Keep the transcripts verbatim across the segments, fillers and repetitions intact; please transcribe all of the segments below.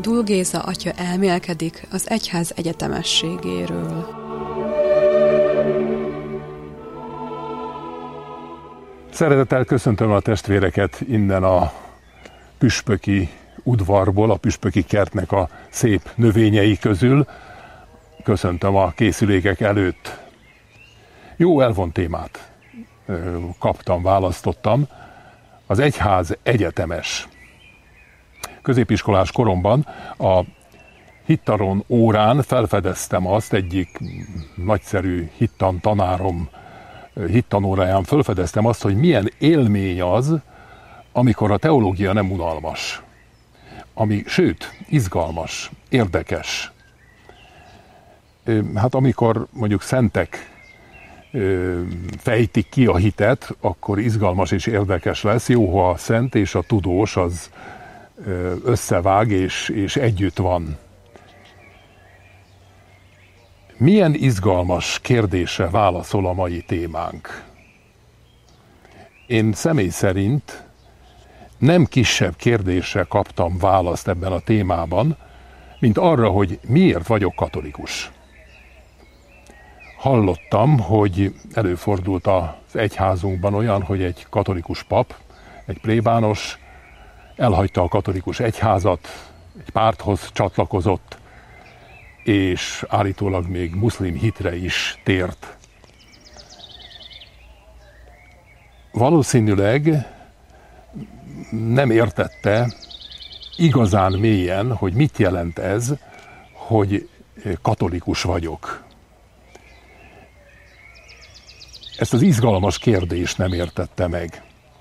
Dul Géza atya elmélkedik az egyház egyetemességéről. Szeretettel köszöntöm a testvéreket innen a püspöki udvarból, a püspöki kertnek a szép növényei közül. Köszöntöm a készülékek előtt. Jó elvont témát kaptam, választottam. Az egyház egyetemes. Középiskolás koromban a hittaron órán felfedeztem azt, egyik nagyszerű hittan tanárom hittanóráján felfedeztem azt, hogy milyen élmény az, amikor a teológia nem unalmas. Ami, sőt, izgalmas, érdekes. Hát amikor mondjuk szentek fejtik ki a hitet, akkor izgalmas és érdekes lesz. Jó, ha a szent és a tudós az összevág és, és együtt van. Milyen izgalmas kérdésre válaszol a mai témánk? Én személy szerint nem kisebb kérdésre kaptam választ ebben a témában, mint arra, hogy miért vagyok katolikus. Hallottam, hogy előfordult az egyházunkban olyan, hogy egy katolikus pap, egy plébános elhagyta a katolikus egyházat, egy párthoz csatlakozott, és állítólag még muszlim hitre is tért. Valószínűleg nem értette igazán mélyen, hogy mit jelent ez, hogy katolikus vagyok. Ezt az izgalmas kérdést nem értette meg.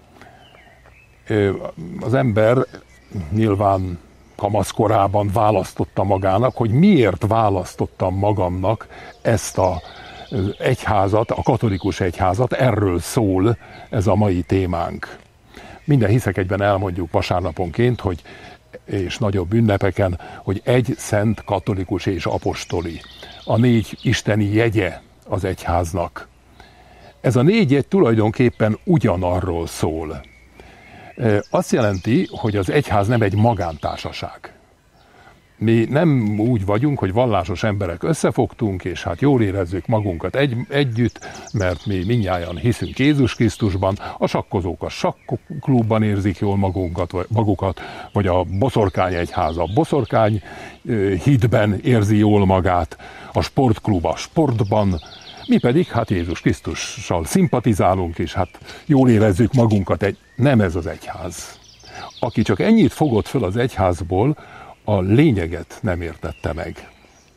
Az ember nyilván kamaszkorában választotta magának, hogy miért választottam magamnak ezt az egyházat, a katolikus egyházat, erről szól ez a mai témánk. Minden hiszek egyben elmondjuk vasárnaponként, hogy, és nagyobb ünnepeken, hogy egy szent, katolikus és apostoli. A négy isteni jegye az egyháznak. Ez a négy jegy tulajdonképpen ugyanarról szól. Azt jelenti, hogy az egyház nem egy magántársaság. Mi nem úgy vagyunk, hogy vallásos emberek összefogtunk, és hát jól érezzük magunkat egy, együtt, mert mi mindnyájan hiszünk Jézus Krisztusban, a sakkozók a sakklubban érzik jól magunkat, vagy magukat, vagy a boszorkány egyház a boszorkány hitben érzi jól magát, a sportklub a sportban, mi pedig hát Jézus Krisztussal szimpatizálunk, és hát jól érezzük magunkat. Egy... Nem ez az egyház. Aki csak ennyit fogott föl az egyházból, a lényeget nem értette meg.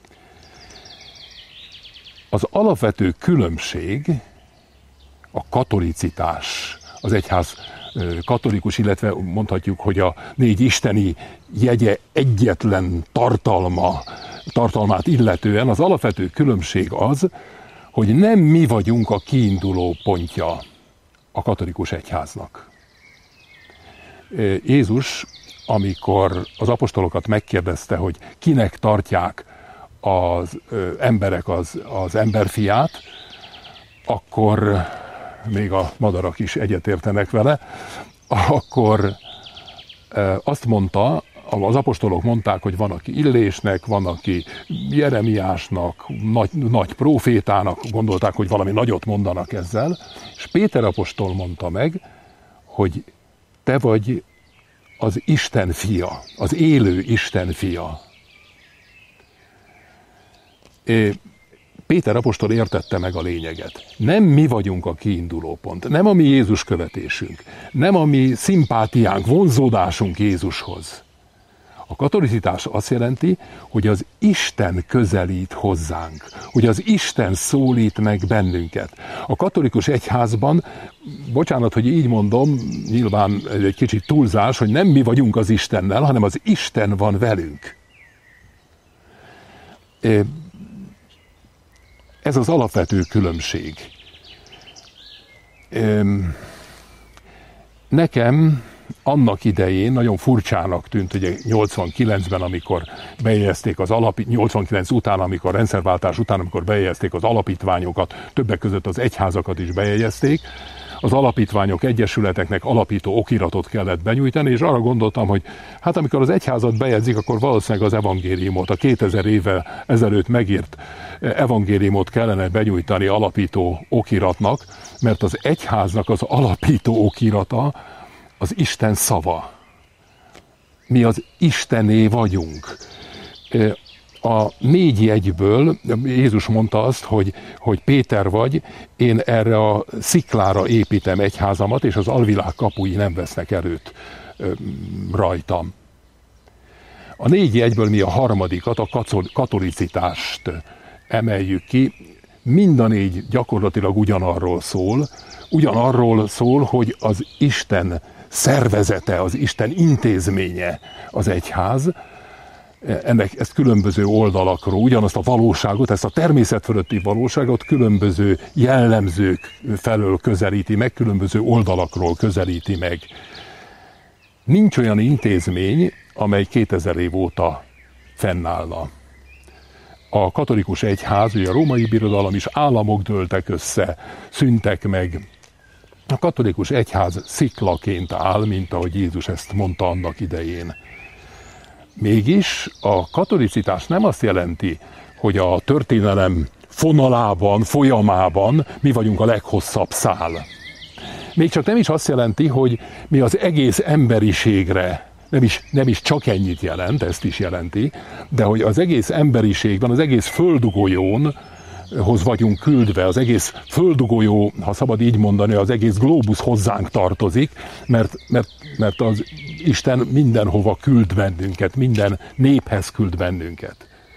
Az alapvető különbség a katolicitás, az egyház katolikus, illetve mondhatjuk, hogy a négy isteni jegye egyetlen tartalma, tartalmát illetően az alapvető különbség az, hogy nem mi vagyunk a kiinduló pontja a katolikus egyháznak. Jézus, amikor az apostolokat megkérdezte, hogy kinek tartják az emberek az, az emberfiát, akkor még a madarak is egyetértenek vele, akkor azt mondta, az apostolok mondták, hogy van, aki Illésnek, van, aki Jeremiásnak, nagy, nagy prófétának, gondolták, hogy valami nagyot mondanak ezzel, és Péter apostol mondta meg, hogy te vagy az Isten fia, az élő Isten fia. Péter apostol értette meg a lényeget. Nem mi vagyunk a kiinduló pont, nem a mi Jézus követésünk, nem a mi szimpátiánk, vonzódásunk Jézushoz. A katolicitás azt jelenti, hogy az Isten közelít hozzánk, hogy az Isten szólít meg bennünket. A katolikus egyházban, bocsánat, hogy így mondom, nyilván egy kicsit túlzás, hogy nem mi vagyunk az Istennel, hanem az Isten van velünk. Ez az alapvető különbség. Nekem annak idején nagyon furcsának tűnt, ugye nyolcvankilencben, amikor bejegyezték az alapít, nyolcvankilenc után, amikor rendszerváltás után, amikor bejegyezték az alapítványokat, többek között az egyházakat is bejegyezték, az alapítványok, egyesületeknek alapító okiratot kellett benyújtani, és arra gondoltam, hogy hát amikor az egyházat bejegyzik, akkor valószínűleg az evangéliumot, a kétezer évvel ezelőtt megírt evangéliumot kellene benyújtani alapító okiratnak, mert az egyháznak az alapító okirata az Isten szava. Mi az Istené vagyunk. A négy jegyből Jézus mondta azt, hogy, hogy Péter vagy, én erre a sziklára építem egyházamat, és az alvilág kapui nem vesznek erőt rajtam. A négy jegyből mi a harmadikat, a katolicitást emeljük ki. Mind a négy gyakorlatilag ugyanarról szól. Ugyanarról szól, hogy az Isten szervezete, az Isten intézménye az egyház. Ennek ezt különböző oldalakról, ugyanazt a valóságot, ezt a természet fölötti valóságot különböző jellemzők felől közelíti meg, különböző oldalakról közelíti meg. Nincs olyan intézmény, amely kétezer év óta fennállna. A katolikus egyház, ugye a római birodalom is, államok dőltek össze, szűntek meg. A katolikus egyház sziklaként áll, mint ahogy Jézus ezt mondta annak idején. Mégis a katolicitás nem azt jelenti, hogy a történelem fonalában, folyamában mi vagyunk a leghosszabb szál. Még csak nem is azt jelenti, hogy mi az egész emberiségre, nem is, nem is csak ennyit jelent, ezt is jelenti, de hogy az egész emberiségben, az egész földgolyón hoz vagyunk küldve, az egész földgolyó, ha szabad így mondani, az egész glóbusz hozzánk tartozik, mert, mert, mert az Isten mindenhova küld bennünket, minden néphez küld bennünket.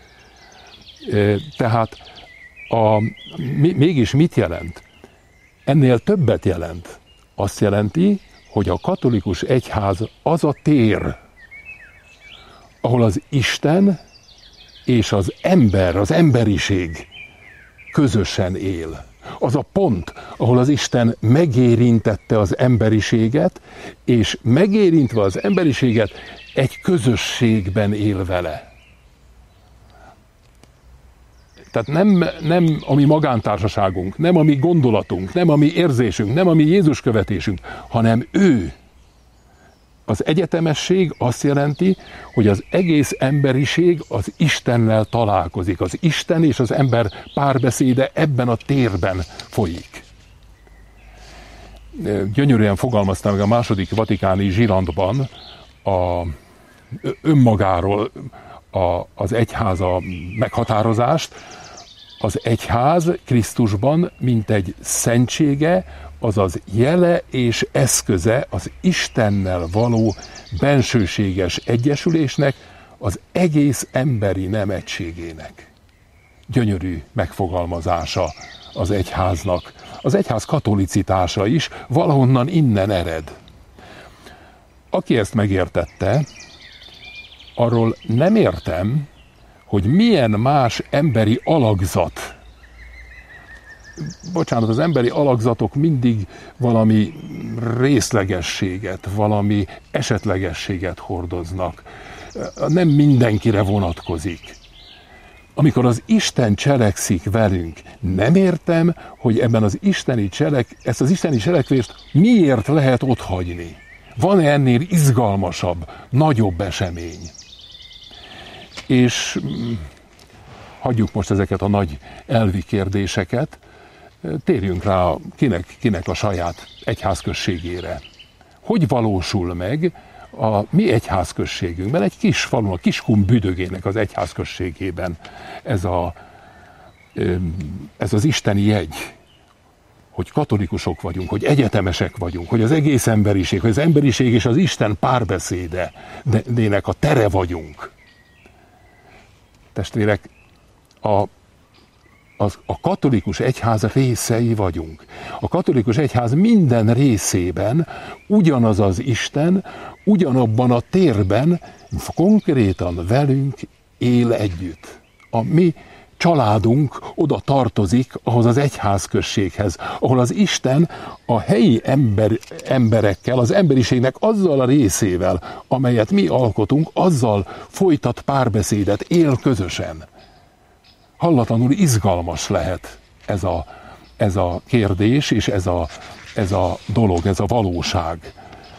Tehát a, mégis mit jelent? Ennél többet jelent. Azt jelenti, hogy a katolikus egyház az a tér, ahol az Isten és az ember, az emberiség közösen él. Az a pont, ahol az Isten megérintette az emberiséget, és megérintve az emberiséget egy közösségben él vele. Tehát nem, nem a mi magántársaságunk, nem a mi gondolatunk, nem a mi érzésünk, nem a mi Jézus követésünk, hanem ő. Az egyetemesség azt jelenti, hogy az egész emberiség az Istennel találkozik. Az Isten és az ember párbeszéde ebben a térben folyik. Gyönyörűen fogalmazta meg a második vatikáni zsirandban a önmagáról a, az egyház a meghatározást. Az egyház Krisztusban, mint egy szentsége, azaz jele és eszköze az Istennel való bensőséges egyesülésnek, az egész emberi nem egységének. Gyönyörű megfogalmazása az egyháznak. Az egyház katolicitása is valahonnan innen ered. Aki ezt megértette, arról nem értem, hogy milyen más emberi alakzat. Bocsánat, az emberi alakzatok mindig valami részlegességet, valami esetlegességet hordoznak. Nem mindenkire vonatkozik. Amikor az Isten cselekszik velünk, nem értem, hogy ebben az isteni cselek, ezt az isteni cselekvést miért lehet otthagyni. Van-e ennél izgalmasabb, nagyobb esemény? És hagyjuk most ezeket a nagy elvi kérdéseket, térjünk rá, kinek, kinek a saját egyházközségére. Hogy valósul meg a mi egyházközségünkben, egy kis falun, a Kiskun Büdögének az egyházközségében ez, a, ez az isteni jegy, hogy katolikusok vagyunk, hogy egyetemesek vagyunk, hogy az egész emberiség, hogy az emberiség és az Isten párbeszéde dének a tere vagyunk. Testvérek, a Az, a katolikus egyház részei vagyunk. A katolikus egyház minden részében ugyanaz az Isten, ugyanabban a térben konkrétan velünk él együtt. A mi családunk oda tartozik ahhoz az egyházközséghez, ahol az Isten a helyi ember, emberekkel, az emberiségnek azzal a részével, amelyet mi alkotunk, azzal folytat párbeszédet, él közösen. Hallatlanul izgalmas lehet ez a, ez a kérdés, és ez a, ez a dolog, ez a valóság.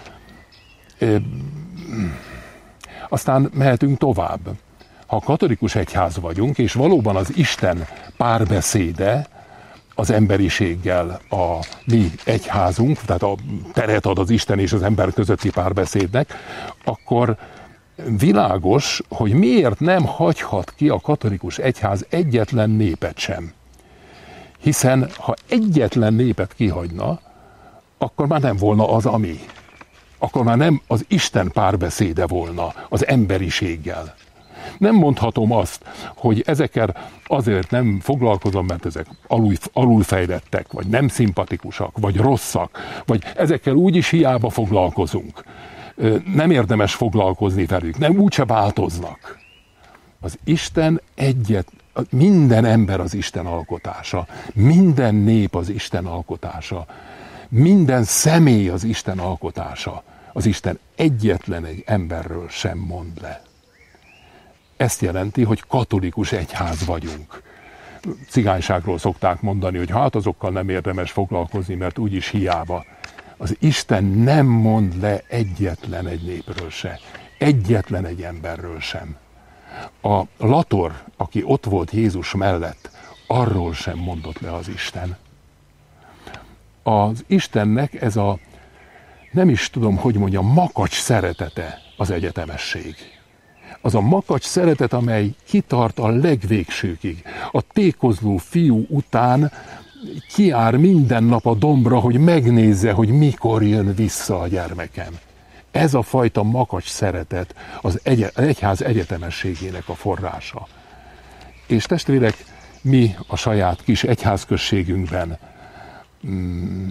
Aztán mehetünk tovább. Ha katolikus egyház vagyunk, és valóban az Isten párbeszéde az emberiséggel a mi egyházunk, tehát a teret ad az Isten és az ember közötti párbeszédnek, akkor világos, hogy miért nem hagyhat ki a katolikus egyház egyetlen népet sem. Hiszen ha egyetlen népet kihagyna, akkor már nem volna az, ami. Akkor már nem az Isten párbeszéde volna az emberiséggel. Nem mondhatom azt, hogy ezekkel azért nem foglalkozom, mert ezek alul, alulfejlettek, vagy nem szimpatikusak, vagy rosszak, vagy ezekkel úgyis hiába foglalkozunk. Nem érdemes foglalkozni velük, nem úgyse változnak. Az Isten egyet, minden ember az Isten alkotása, minden nép az Isten alkotása, minden személy az Isten alkotása. Az Isten egyetlen egy emberről sem mond le. Ezt jelenti, hogy katolikus egyház vagyunk. Cigányságról szokták mondani, hogy hát azokkal nem érdemes foglalkozni, mert úgyis hiába. Az Isten nem mond le egyetlen egy népről se, egyetlen egy emberről sem. A lator, aki ott volt Jézus mellett, arról sem mondott le az Isten. Az Istennek ez a, nem is tudom, hogy mondjam, makacs szeretete az egyetemesség. Az a makacs szeretet, amely kitart a legvégsőkig. A tékozló fiú után kiár minden nap a dombra, hogy megnézze, hogy mikor jön vissza a gyermekem. Ez a fajta makacs szeretet az egy- egyház egyetemességének a forrása. És testvérek, mi a saját kis egyházközségünkben mm,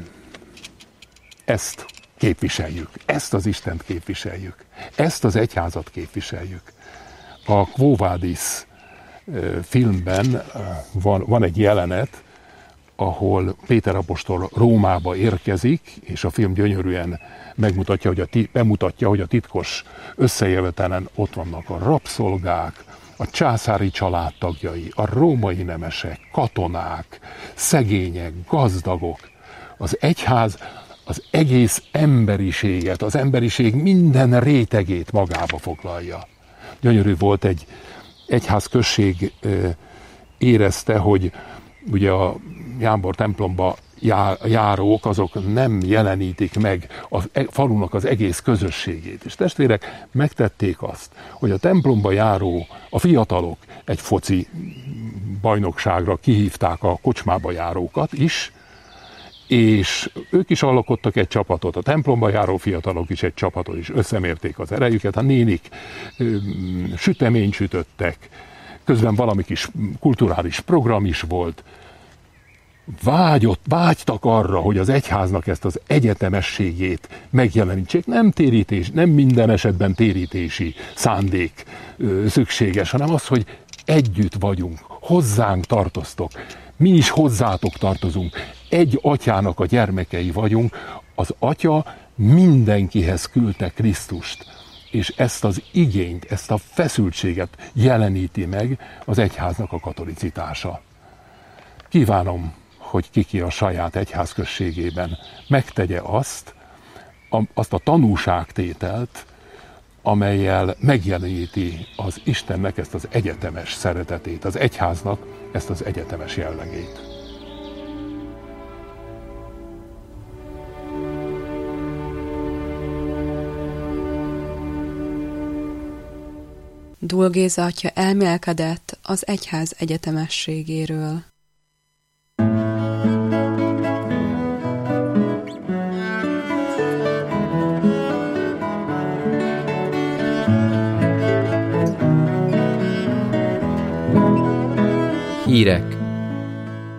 ezt képviseljük, ezt az Istent képviseljük, ezt az egyházat képviseljük. A Quo Vadis filmben van, van egy jelenet, ahol Péter apostol Rómába érkezik, és a film gyönyörűen megmutatja, hogy a, bemutatja, hogy a titkos összejövetelen ott vannak a rabszolgák, a császári családtagjai, a római nemesek, katonák, szegények, gazdagok. Az egyház az egész emberiséget, az emberiség minden rétegét magába foglalja. Gyönyörű volt, egy egyházközség érezte, hogy ugye a Jámbor templomba járók, azok nem jelenítik meg a falunak az egész közösségét. És testvérek megtették azt, hogy a templomba járó, a fiatalok egy foci bajnokságra kihívták a kocsmába járókat is, és ők is alkottak egy csapatot, a templomba járó fiatalok is egy csapatot, és összemérték az erejüket, a nénik ö, süteményt sütöttek, közben valami kis kulturális program is volt. Vágyott, vágytak arra, hogy az egyháznak ezt az egyetemességét megjelenítsék. Nem térítés, nem minden esetben térítési szándék ö, szükséges, hanem az, hogy együtt vagyunk, hozzánk tartoztok, mi is hozzátok tartozunk, egy atyának a gyermekei vagyunk, az atya mindenkihez küldte Krisztust, és ezt az igényt, ezt a feszültséget jeleníti meg az egyháznak a katolicitása. Kívánom, hogy kiki a saját egyházközségében megtegye azt, a, azt a tanúságtételt, amellyel megjeleníti az Istennek ezt az egyetemes szeretetét, az egyháznak ezt az egyetemes jellegét. Dúl Géza atya elmélkedett az egyház egyetemességéről. Hírek